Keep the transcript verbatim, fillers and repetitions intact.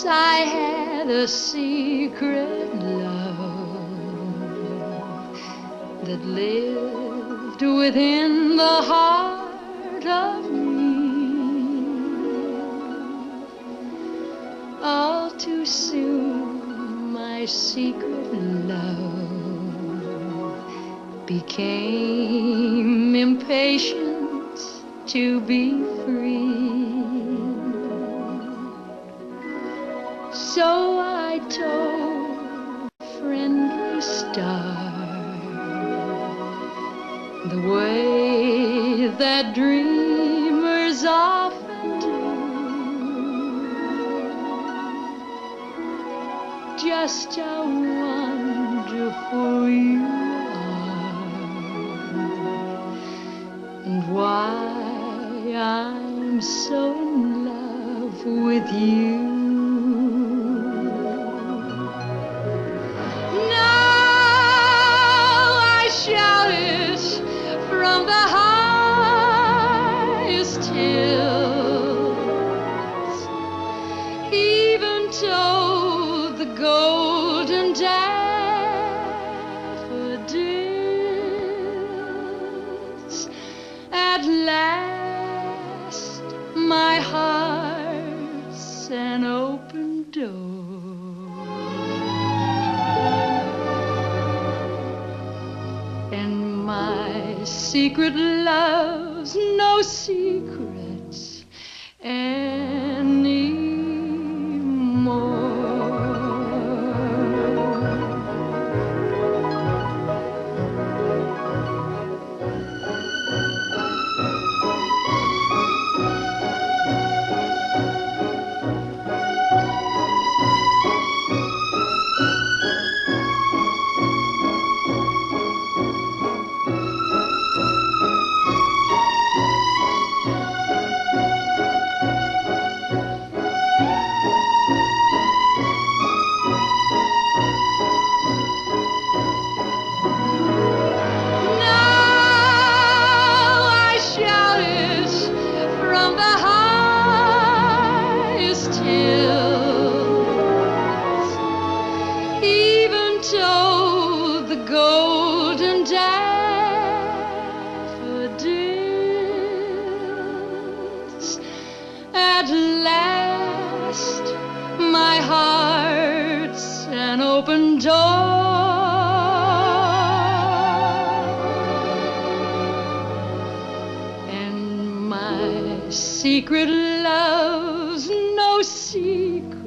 Once I had a secret love that lived within the heart of me. All too soon my secret love became impatient to be free. So I told a friendly star the way that dreamers often do. Just how wonderful you are, and why I'm so in love with you. Told the golden daffodils, at last my heart's an open door, and my secret love's no secrets any. Told the golden daffodils, at last my heart's an open door, and my secret love's no secret